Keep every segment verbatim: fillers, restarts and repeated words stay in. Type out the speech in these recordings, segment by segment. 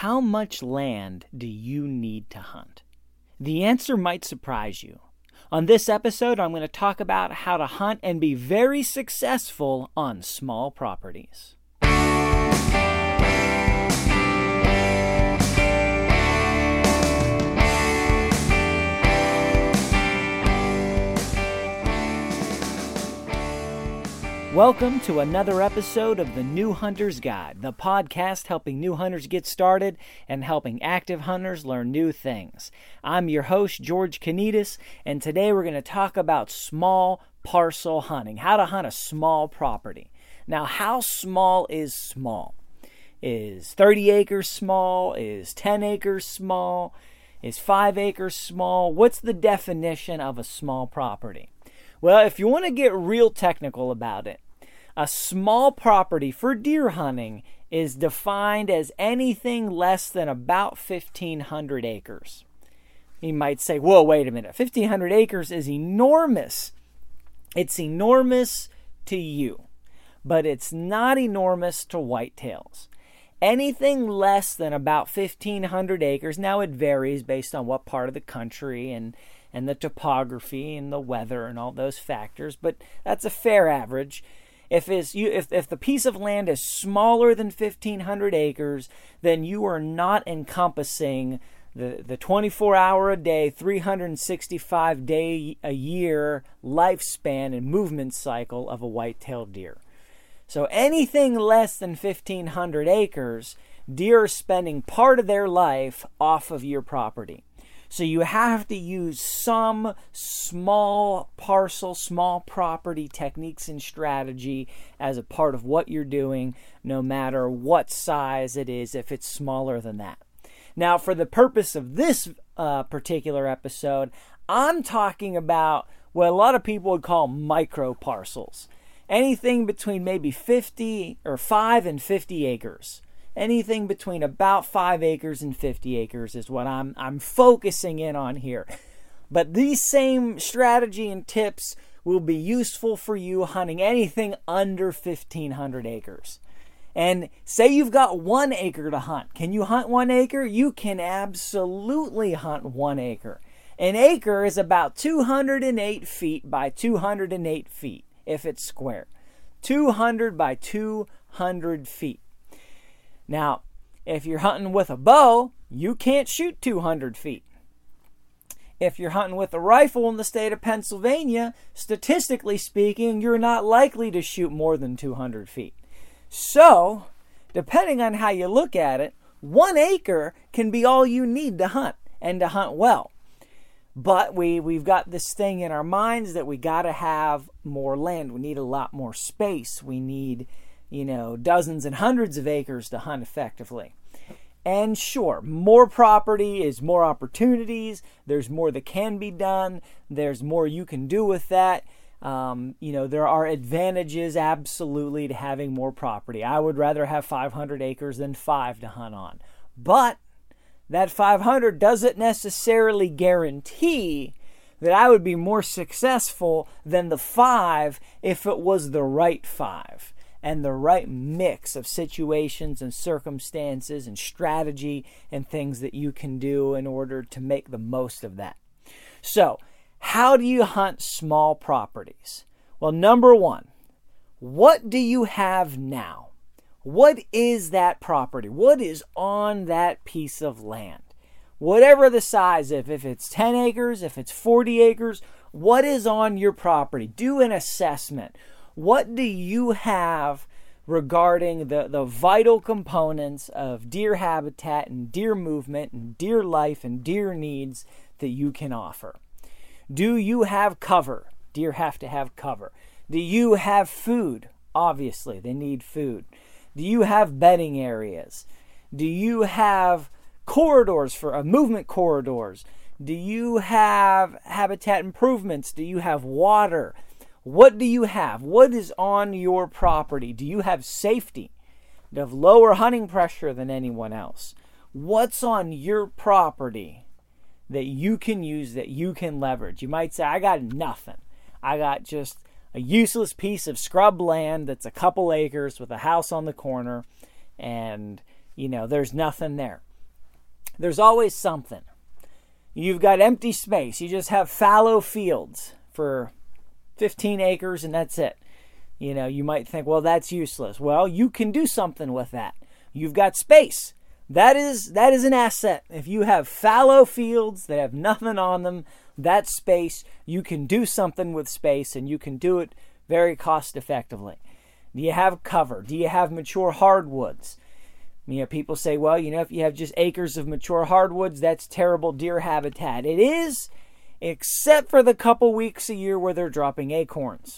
How much land do you need to hunt? The answer might surprise you. On this episode, I'm going to talk about how to hunt and be very successful on small properties. Welcome to another episode of the New Hunter's Guide, the podcast helping new hunters get started and helping active hunters learn new things. I'm your host, George Kanitas, and today we're going to talk about small parcel hunting, how to hunt a small property. Now, how small is small? Is thirty acres small? Is ten acres small? Is five acres small? What's the definition of a small property? Well, if you want to get real technical about it, a small property for deer hunting is defined as anything less than about fifteen hundred acres. You might say, whoa, wait a minute. fifteen hundred acres is enormous. It's enormous to you, but it's not enormous to whitetails. Anything less than about fifteen hundred acres, now it varies based on what part of the country and, and the topography and the weather and all those factors, but that's a fair average. If, it's, you, if, if the piece of land is smaller than fifteen hundred acres, then you are not encompassing the, the twenty-four hour a day, three hundred sixty-five day a year lifespan and movement cycle of a white-tailed deer. So anything less than fifteen hundred acres, deer are spending part of their life off of your property. So you have to use some small parcel, small property techniques and strategy as a part of what you're doing, no matter what size it is, if it's smaller than that. Now, for the purpose of this uh, particular episode, I'm talking about what a lot of people would call micro parcels. Anything between maybe fifty or five and fifty acres. Anything between about five acres and fifty acres is what I'm I'm focusing in on here. But these same strategy and tips will be useful for you hunting anything under fifteen hundred acres. And say you've got one acre to hunt. Can you hunt one acre? You can absolutely hunt one acre. An acre is about two hundred eight feet by two hundred eight feet if it's square. two hundred by two hundred feet. Now, if you're hunting with a bow, you can't shoot two hundred feet. If you're hunting with a rifle in the state of Pennsylvania, statistically speaking, you're not likely to shoot more than two hundred feet. So, depending on how you look at it, one acre can be all you need to hunt, and to hunt well. But we, we've got this thing in our minds that we got to have more land. We need a lot more space. We need, you know, dozens and hundreds of acres to hunt effectively. And sure, more property is more opportunities. There's more that can be done. There's more you can do with that. Um, you know, there are advantages absolutely to having more property. I would rather have five hundred acres than five to hunt on. But that five hundred doesn't necessarily guarantee that I would be more successful than the five if it was the right five and the right mix of situations and circumstances and strategy and things that you can do in order to make the most of that. So, how do you hunt small properties? Well, number one, what do you have now? What is that property? What is on that piece of land? Whatever the size, if, if it's ten acres, if it's forty acres, what is on your property? Do an assessment. What do you have regarding the, the vital components of deer habitat and deer movement and deer life and deer needs that you can offer? Do you have cover? Deer have to have cover. Do you have food? Obviously, they need food. Do you have bedding areas? Do you have corridors for uh, movement corridors? Do you have habitat improvements? Do you have water? What do you have? What is on your property? Do you have safety? Do you have lower hunting pressure than anyone else? What's on your property that you can use, that you can leverage? You might say, I got nothing. I got just a useless piece of scrub land that's a couple acres with a house on the corner, and, you know, there's nothing there. there's always something. You've got empty space. You just have fallow fields for fifteen acres and that's it. You know, you might think, well, that's useless. Well, you can do something with that. You've got space. That is that is an asset. If you have fallow fields that have nothing on them, that space, you can do something with space, and you can do it very cost effectively. Do you have cover? Do you have mature hardwoods? You know, people say, well, you know, if you have just acres of mature hardwoods, that's terrible deer habitat. It is, except for the couple weeks a year where they're dropping acorns.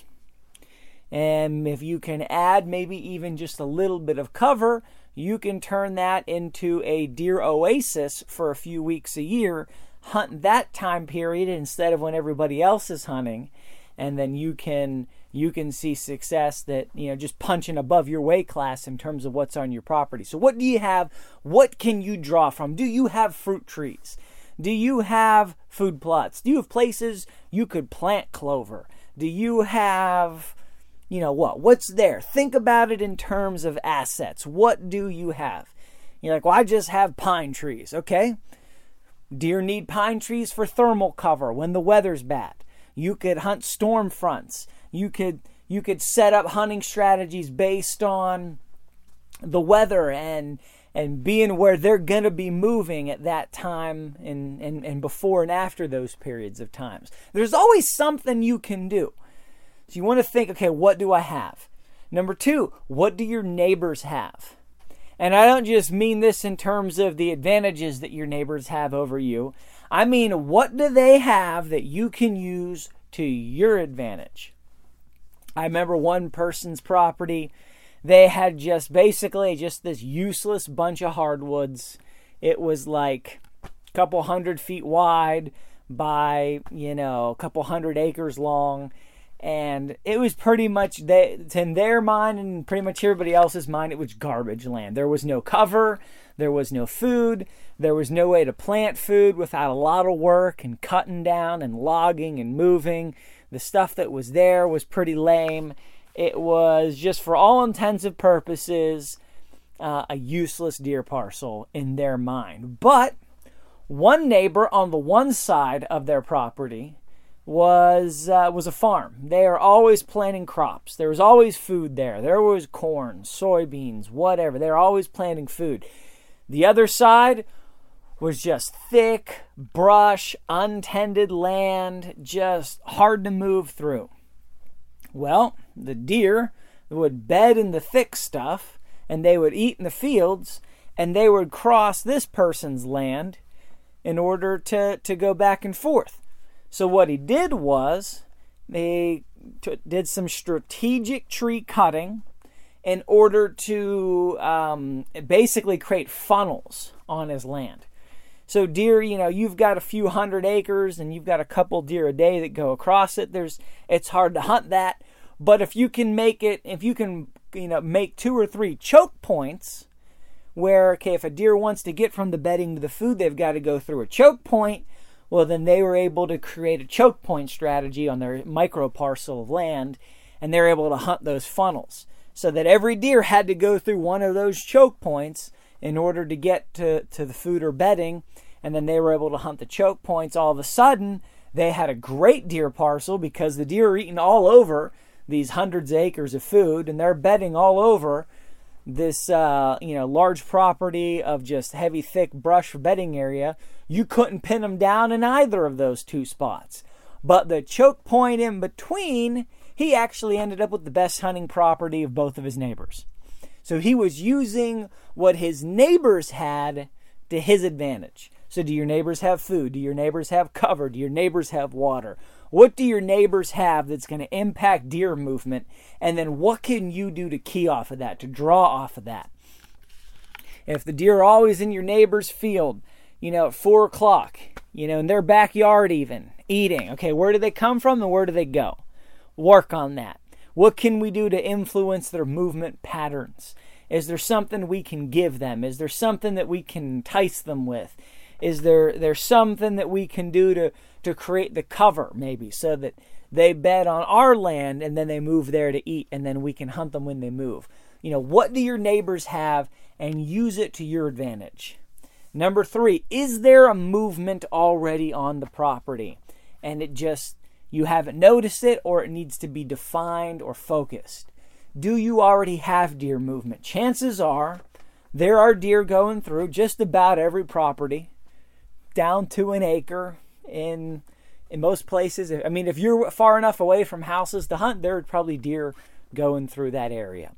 And if you can add maybe even just a little bit of cover, you can turn that into a deer oasis for a few weeks a year. Hunt that time period instead of when everybody else is hunting, and then you can you can see success that, you know, just punching above your weight class in terms of what's on your property. So what do you have? What can you draw from? Do you have fruit trees? Do you have food plots? Do you have places you could plant clover? Do you have, you know what? What's there? Think about it in terms of assets. What do you have? You're like, well, I just have pine trees. Okay. Deer need pine trees for thermal cover when the weather's bad. You could hunt storm fronts. You could you could set up hunting strategies based on the weather and and being where they're going to be moving at that time and, and, and before and after those periods of times. There's always something you can do. So you want to think, okay, what do I have? Number two, what do your neighbors have? And I don't just mean this in terms of the advantages that your neighbors have over you. I mean, what do they have that you can use to your advantage? I remember one person's property, they had just basically just this useless bunch of hardwoods. It was like a couple hundred feet wide by, you know, a couple hundred acres long. And it was pretty much, they, in their mind and pretty much everybody else's mind, it was garbage land. There was no cover. There was no food. There was no way to plant food without a lot of work and cutting down and logging and moving. The stuff that was there was pretty lame. It was just, for all intents and purposes, uh, a useless deer parcel in their mind. But one neighbor on the one side of their property was uh, was a farm. They are always planting crops. There was always food there. There was corn, soybeans, whatever. They're always planting food. The other side was just thick brush, untended land, just hard to move through. Well, the deer would bed in the thick stuff, and they would eat in the fields, and they would cross this person's land in order to, to go back and forth. So what he did was, they t- did some strategic tree cutting in order to um, basically create funnels on his land. So deer, you know, you've got a few hundred acres and you've got a couple deer a day that go across it. There's, it's hard to hunt that. But if you can make it, if you can, you know, make two or three choke points where, okay, if a deer wants to get from the bedding to the food, they've got to go through a choke point. Well, then they were able to create a choke point strategy on their micro parcel of land, and they're able to hunt those funnels. So that every deer had to go through one of those choke points in order to get to, to the food or bedding, and then they were able to hunt the choke points. All of a sudden, they had a great deer parcel because the deer are eating all over these hundreds of acres of food, and they're bedding all over this uh, you know, large property of just heavy, thick brush bedding area. You couldn't pin them down in either of those two spots. But the choke point in between, he actually ended up with the best hunting property of both of his neighbors. So he was using what his neighbors had to his advantage. So do your neighbors have food? Do your neighbors have cover? Do your neighbors have water? What do your neighbors have that's going to impact deer movement? And then what can you do to key off of that, to draw off of that? If the deer are always in your neighbor's field, you know, at four o'clock, you know, in their backyard even, eating. Okay, where do they come from and where do they go? Work on that. What can we do to influence their movement patterns? Is there something we can give them? Is there something that we can entice them with? Is there there's something that we can do to, to create the cover, maybe, so that they bed on our land and then they move there to eat, and then we can hunt them when they move? You know, what do your neighbors have, and use it to your advantage? Number three, is there a movement already on the property? And it just, you haven't noticed it, or it needs to be defined or focused. Do you already have deer movement? Chances are there are deer going through just about every property, down to an acre in in most places. I mean, if you're far enough away from houses to hunt, there are probably deer going through that area.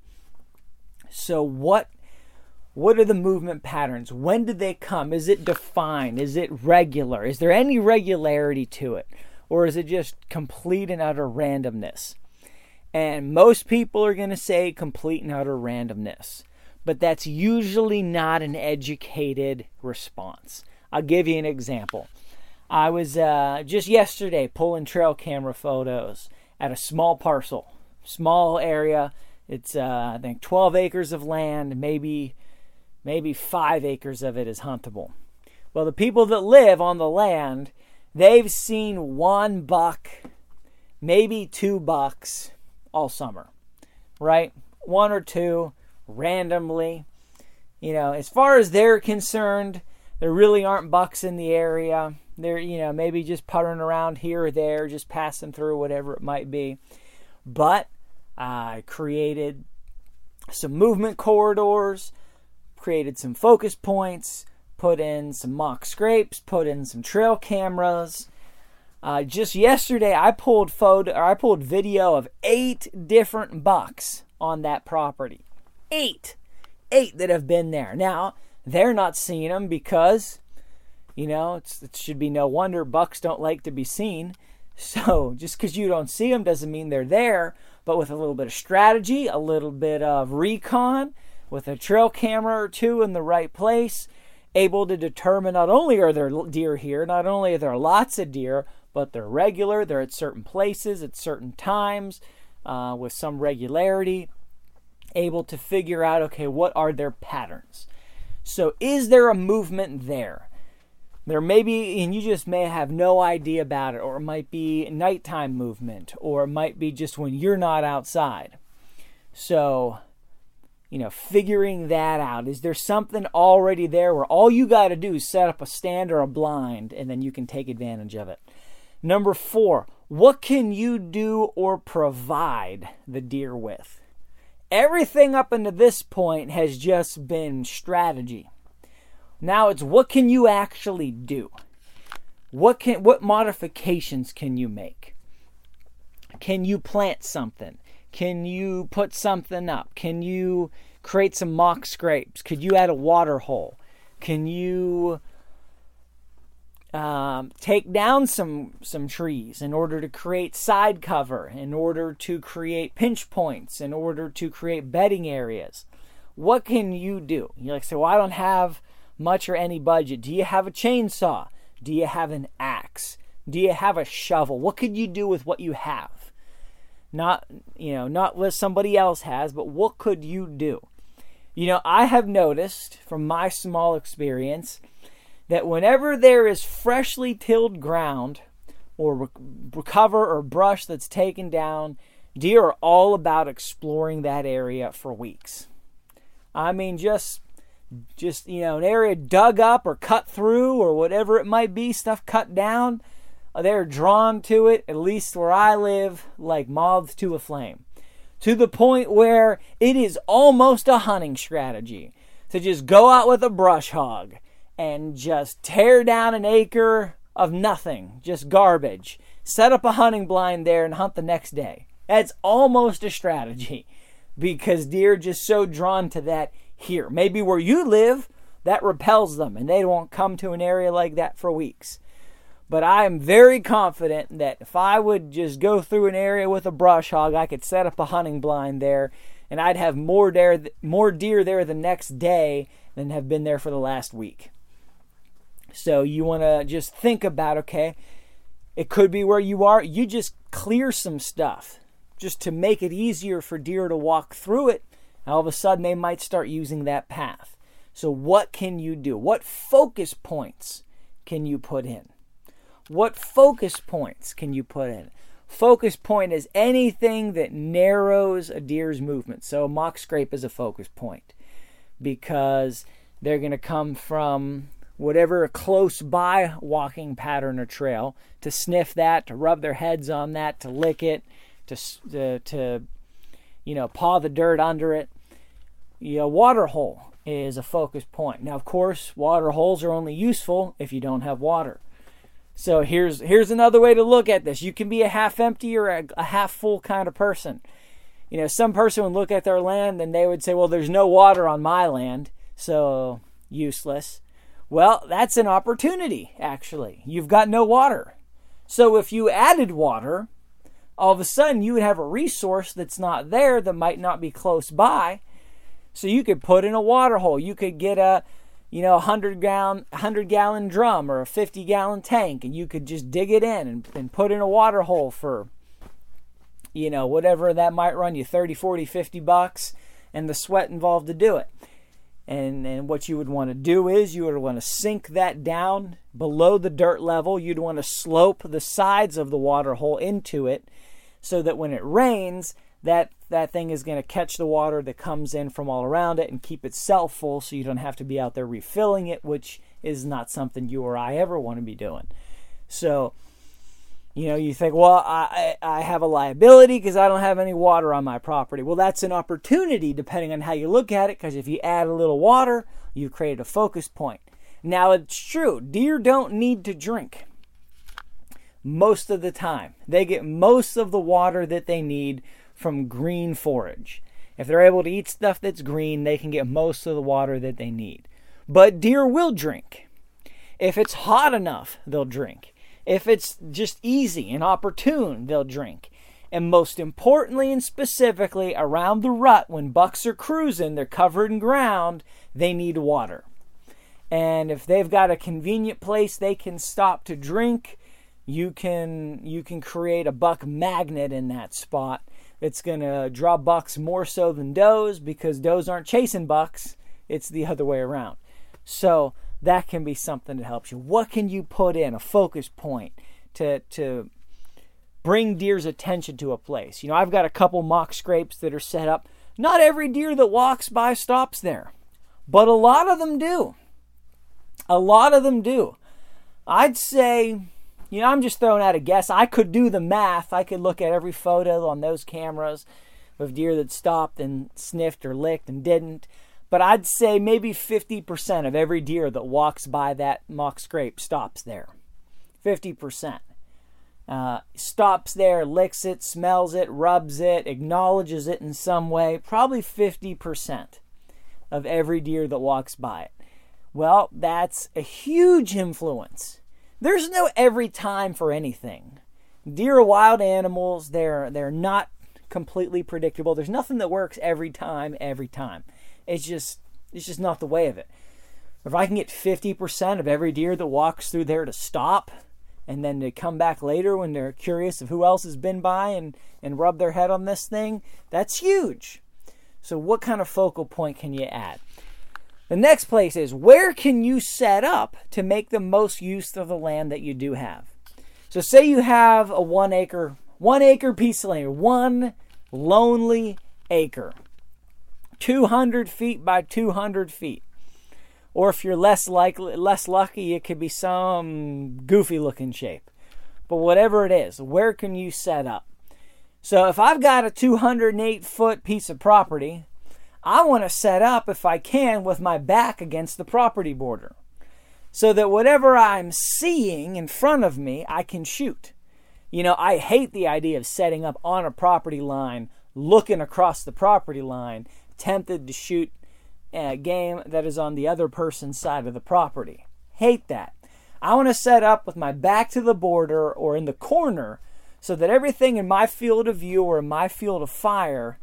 So what what are the movement patterns? When did they come? Is it defined? Is it regular? Is there any regularity to it? Or is it just complete and utter randomness? And most people are going to say complete and utter randomness. But that's usually not an educated response. I'll give you an example. I was uh, just yesterday pulling trail camera photos at a small parcel, small area. It's, uh, I think, twelve acres of land, maybe, maybe five acres of it is huntable. Well, the people that live on the land, they've seen one buck, maybe two bucks all summer, right? One or two randomly. You know, as far as they're concerned, there really aren't bucks in the area. They're, you know, maybe just puttering around here or there, just passing through, whatever it might be. But I created some movement corridors, created some focus points, put in some mock scrapes, put in some trail cameras. Uh, just yesterday, I pulled photo, or I pulled video of eight different bucks on that property. Eight, eight that have been there. Now they're not seeing them because, you know, it's, it should be no wonder bucks don't like to be seen. So just because you don't see them doesn't mean they're there. But with a little bit of strategy, a little bit of recon, with a trail camera or two in the right place, able to determine not only are there deer here, not only are there lots of deer, but they're regular, they're at certain places, at certain times, uh, with some regularity, able to figure out, okay, what are their patterns? So is there a movement there? There may be, and you just may have no idea about it, or it might be nighttime movement, or it might be just when you're not outside. So, you know, figuring that out. Is there something already there where all you got to do is set up a stand or a blind, and then you can take advantage of it? Number four, what can you do or provide the deer with? Everything up until this point has just been strategy. Now it's what can you actually do? What can what modifications can you make? Can you plant something? Can you put something up? Can you create some mock scrapes? Could you add a water hole? Can you um, take down some some trees in order to create side cover, in order to create pinch points, in order to create bedding areas? What can you do? You like say, well, I don't have much or any budget. Do you have a chainsaw? Do you have an axe? Do you have a shovel? What could you do with what you have? Not, you know, not what somebody else has, but what could you do? You know, I have noticed from my small experience that whenever there is freshly tilled ground or cover or brush that's taken down, deer are all about exploring that area for weeks. I mean, just Just, you know, an area dug up or cut through or whatever it might be, stuff cut down, they're drawn to it, at least where I live, like moths to a flame. To the point where it is almost a hunting strategy to just go out with a brush hog and just tear down an acre of nothing, just garbage, set up a hunting blind there and hunt the next day. That's almost a strategy because deer are just so drawn to that here. Maybe where you live, that repels them and they won't come to an area like that for weeks. But I am very confident that if I would just go through an area with a brush hog, I could set up a hunting blind there and I'd have more deer, more deer there the next day than have been there for the last week. So you want to just think about, okay, it could be where you are. You just clear some stuff just to make it easier for deer to walk through it. All of a sudden, they might start using that path. So what can you do? What focus points can you put in? What focus points can you put in? Focus point is anything that narrows a deer's movement. So mock scrape is a focus point because they're going to come from whatever close by walking pattern or trail, to sniff that, to rub their heads on that, to lick it, to, to, to you know, paw the dirt under it. You know, water hole is a focus point. Now, of course, water holes are only useful if you don't have water. So here's here's another way to look at this. You can be a half empty or a, a half full kind of person. You know, some person would look at their land and they would say, well, there's no water on my land, so useless. Well, that's an opportunity, actually. You've got no water. So if you added water, all of a sudden you would have a resource that's not there, that might not be close by. So you could put in a water hole. You could get a, you know, a hundred gallon, hundred gallon drum or a fifty gallon tank, and you could just dig it in and, and put in a water hole for, you know, whatever that might run you, thirty, forty, fifty bucks, and the sweat involved to do it. And, and what you would want to do is you would want to sink that down below the dirt level. You'd want to slope the sides of the water hole into it so that when it rains, that that thing is going to catch the water that comes in from all around it and keep itself full, so you don't have to be out there refilling it, which is not something you or I ever want to be doing. So, you know, you think, well, I, I have a liability because I don't have any water on my property. Well, that's an opportunity depending on how you look at it, because if you add a little water, you create a focus point. Now, it's true, deer don't need to drink most of the time. They get most of the water that they need from green forage. If they're able to eat stuff that's green, they can get most of the water that they need. But deer will drink. If it's hot enough, they'll drink. If it's just easy and opportune, they'll drink. And most importantly and specifically, around the rut, when bucks are cruising, they're covered in ground, they need water. And if they've got a convenient place they can stop to drink, you can you can create a buck magnet in that spot. It's going to draw bucks more so than does, because does aren't chasing bucks. It's the other way around. So that can be something that helps you. What can you put in, a focus point, to to bring deer's attention to a place? You know, I've got a couple mock scrapes that are set up. Not every deer that walks by stops there, but a lot of them do. A lot of them do. I'd say, you know, I'm just throwing out a guess. I could do the math. I could look at every photo on those cameras of deer that stopped and sniffed or licked and didn't. But I'd say maybe fifty percent of every deer that walks by that mock scrape stops there. fifty percent. Uh, stops there, licks it, smells it, rubs it, acknowledges it in some way. Probably fifty percent of every deer that walks by it. Well, that's a huge influence. There's no every time for anything. Deer are wild animals. They're they're not completely predictable. There's nothing that works every time, every time. It's just it's just not the way of it. If I can get fifty percent of every deer that walks through there to stop, and then to come back later when they're curious of who else has been by and, and rub their head on this thing, that's huge. So what kind of focal point can you add? The next place is, where can you set up to make the most use of the land that you do have? So say you have a one acre, one acre piece of land, one lonely acre, two hundred feet by two hundred feet. Or if you're less likely, less lucky, it could be some goofy looking shape. But whatever it is, where can you set up? So if I've got a two hundred eight foot piece of property, I want to set up, if I can, with my back against the property border, so that whatever I'm seeing in front of me, I can shoot. You know, I hate the idea of setting up on a property line, looking across the property line, tempted to shoot a game that is on the other person's side of the property. Hate that. I want to set up with my back to the border or in the corner, so that everything in my field of view or in my field of fire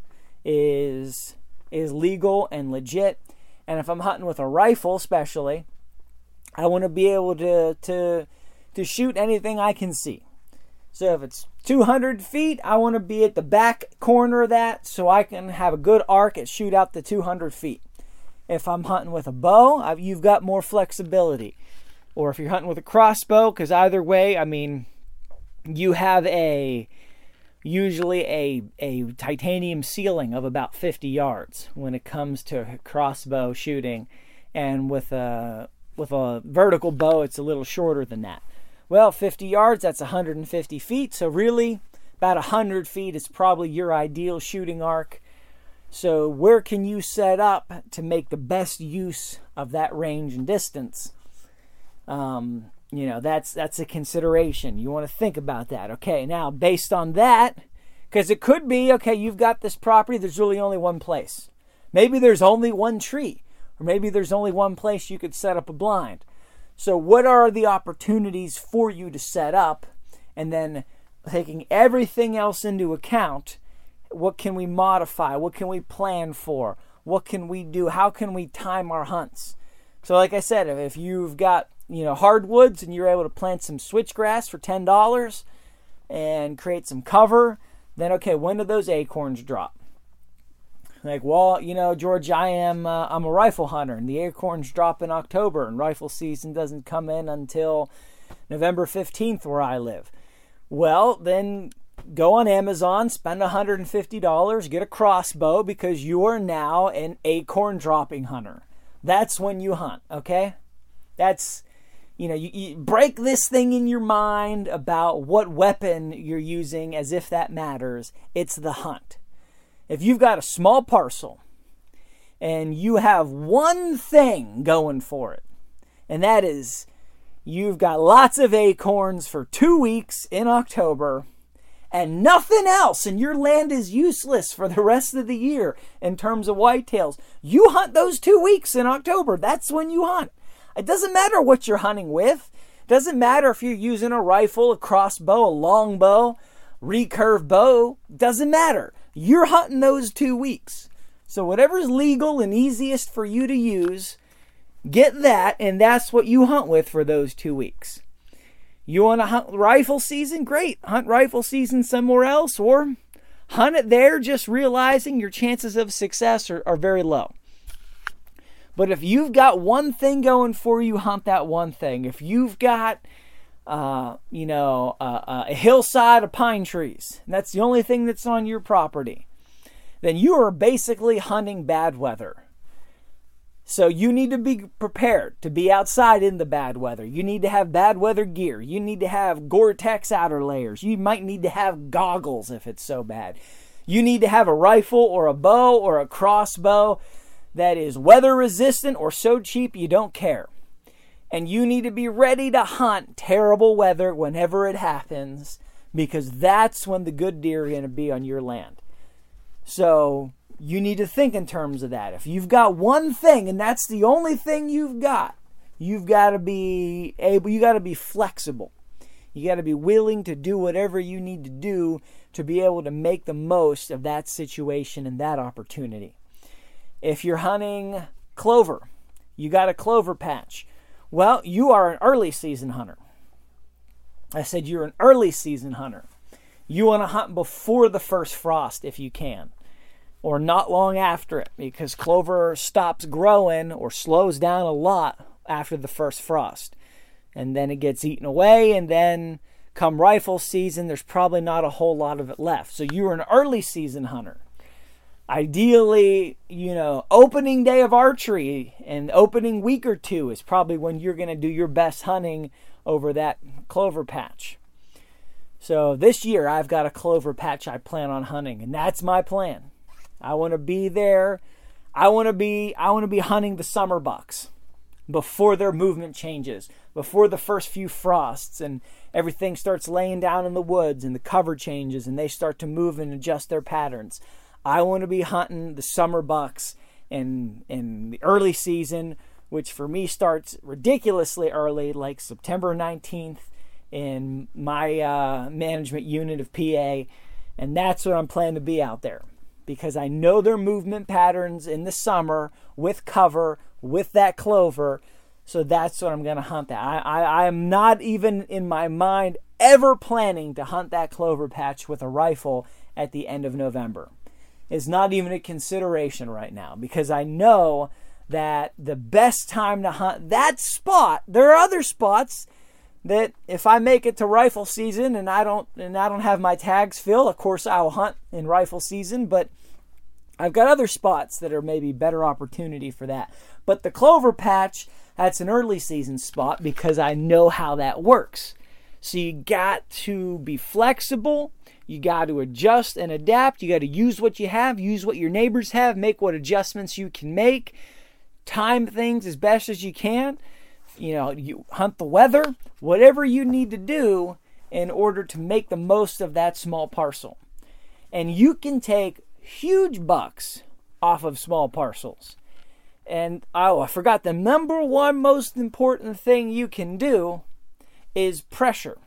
is is legal and legit. And if I'm hunting with a rifle especially, I want to be able to to to shoot anything I can see. So if it's two hundred feet, I want to be at the back corner of that so I can have a good arc and shoot out the two hundred feet. If I'm hunting with a bow, I've, you've got more flexibility. Or if you're hunting with a crossbow, because either way, I mean, you have a usually a, a titanium ceiling of about fifty yards when it comes to crossbow shooting. And with a with a vertical bow, it's a little shorter than that. Well, fifty yards, that's one hundred fifty feet. So really, about one hundred feet is probably your ideal shooting arc. So where can you set up to make the best use of that range and distance? Um, you know, that's that's a consideration. You want to think about that. Okay, now based on that, because it could be, okay, you've got this property, there's really only one place. Maybe there's only one tree, or maybe there's only one place you could set up a blind. So what are the opportunities for you to set up? And then taking everything else into account, what can we modify? What can we plan for? What can we do? How can we time our hunts? So like I said, if you've got, you know, hardwoods and you're able to plant some switchgrass for ten dollars and create some cover, then okay, when do those acorns drop? Like, well, you know, George, I am uh, I'm a rifle hunter, and the acorns drop in October, and rifle season doesn't come in until November fifteenth where I live. Well, then go on Amazon, spend one hundred fifty dollars, get a crossbow, because you are now an acorn dropping hunter. That's when you hunt, okay? That's, you know, you, you break this thing in your mind about what weapon you're using as if that matters. It's the hunt. If you've got a small parcel and you have one thing going for it, and that is you've got lots of acorns for two weeks in October and nothing else, and your land is useless for the rest of the year in terms of whitetails, you hunt those two weeks in October. That's when you hunt. It doesn't matter what you're hunting with. It doesn't matter if you're using a rifle, a crossbow, a longbow, recurve bow. It doesn't matter. You're hunting those two weeks. So whatever's legal and easiest for you to use, get that, and that's what you hunt with for those two weeks. You want to hunt rifle season? Great. Hunt rifle season somewhere else, or hunt it there, just realizing your chances of success are, are very low. But if you've got one thing going for you, hunt that one thing. If you've got, uh, you know, uh, a hillside of pine trees, and that's the only thing that's on your property, then you are basically hunting bad weather. So you need to be prepared to be outside in the bad weather. You need to have bad weather gear. You need to have Gore-Tex outer layers. You might need to have goggles if it's so bad. You need to have a rifle or a bow or a crossbow that is weather resistant or so cheap you don't care. And you need to be ready to hunt terrible weather whenever it happens, because that's when the good deer are going to be on your land. So you need to think in terms of that. If you've got one thing and that's the only thing you've got, you've got to be able, you got to be flexible. You got to be willing to do whatever you need to do to be able to make the most of that situation and that opportunity. If you're hunting clover, you got a clover patch. Well, you are an early season hunter. I said you're an early season hunter. You want to hunt before the first frost if you can, or not long after it, because clover stops growing or slows down a lot after the first frost. And then it gets eaten away, and then come rifle season, there's probably not a whole lot of it left. So you're an early season hunter. Ideally, you know, opening day of archery and opening week or two is probably when you're going to do your best hunting over that clover patch. So this year I've got a clover patch I plan on hunting, and that's my plan. I want to be there. I want to be I want to be hunting the summer bucks before their movement changes, before the first few frosts and everything starts laying down in the woods and the cover changes and they start to move and adjust their patterns. I want to be hunting the summer bucks in in the early season, which for me starts ridiculously early, like September nineteenth in my uh, management unit of P A, and that's what I'm planning to be out there, because I know their movement patterns in the summer with cover, with that clover, so that's what I'm going to hunt that. I, I, I am not even in my mind ever planning to hunt that clover patch with a rifle at the end of November. It's not even a consideration right now, because I know that the best time to hunt that spot, there are other spots that if I make it to rifle season and I don't and I don't have my tags filled, of course I will hunt in rifle season, but I've got other spots that are maybe better opportunity for that. But the clover patch, That's an early season spot because I know how that works. So you got to be flexible. You got to adjust and adapt. You got to use what you have, use what your neighbors have, make what adjustments you can make, time things as best as you can. You know, you hunt the weather, whatever you need to do in order to make the most of that small parcel. And you can take huge bucks off of small parcels. And oh, I forgot, the number one most important thing you can do is pressure.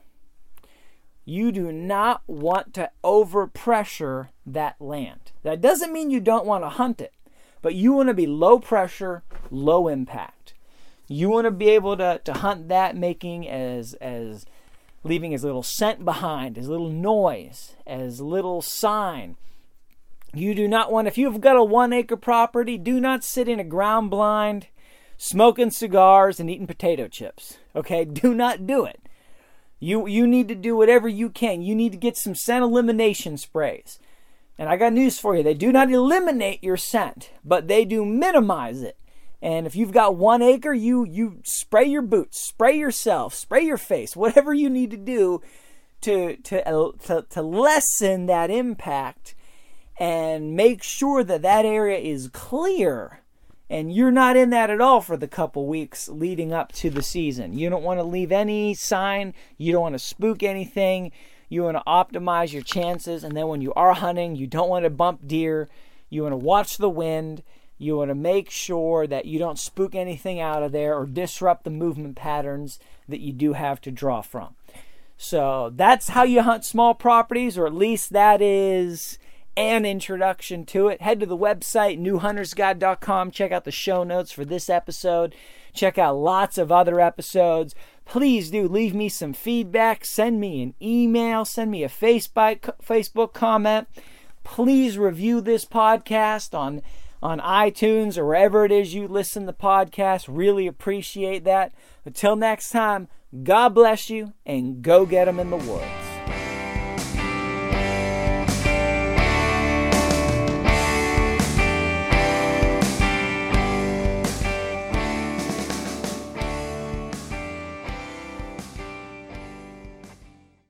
You do not want to overpressure that land. That doesn't mean you don't want to hunt it, but you want to be low pressure, low impact. You want to be able to, to hunt that making as, as leaving as little scent behind, as little noise, as little sign. You do not want, if you've got a one acre property, do not sit in a ground blind smoking cigars and eating potato chips. Okay, do not do it. You you need to do whatever you can. You need to get some scent elimination sprays. And I got news for you. They do not eliminate your scent, but they do minimize it. And if you've got one acre, you you spray your boots, spray yourself, spray your face, whatever you need to do to to to, to lessen that impact and make sure that that area is clear. And you're not in that at all for the couple weeks leading up to the season. You don't want to leave any sign. You don't want to spook anything. You want to optimize your chances. And then when you are hunting, you don't want to bump deer. You want to watch the wind. You want to make sure that you don't spook anything out of there or disrupt the movement patterns that you do have to draw from. So that's how you hunt small properties, or at least that is an introduction to it. Head to the website, new hunters guide dot com. Check out the show notes for this episode. Check out lots of other episodes. Please do leave me some feedback. Send me an email. Send me a Facebook Facebook comment. Please review this podcast on, on iTunes or wherever it is you listen to podcasts. Really appreciate that. Until next time, God bless you and go get them in the world.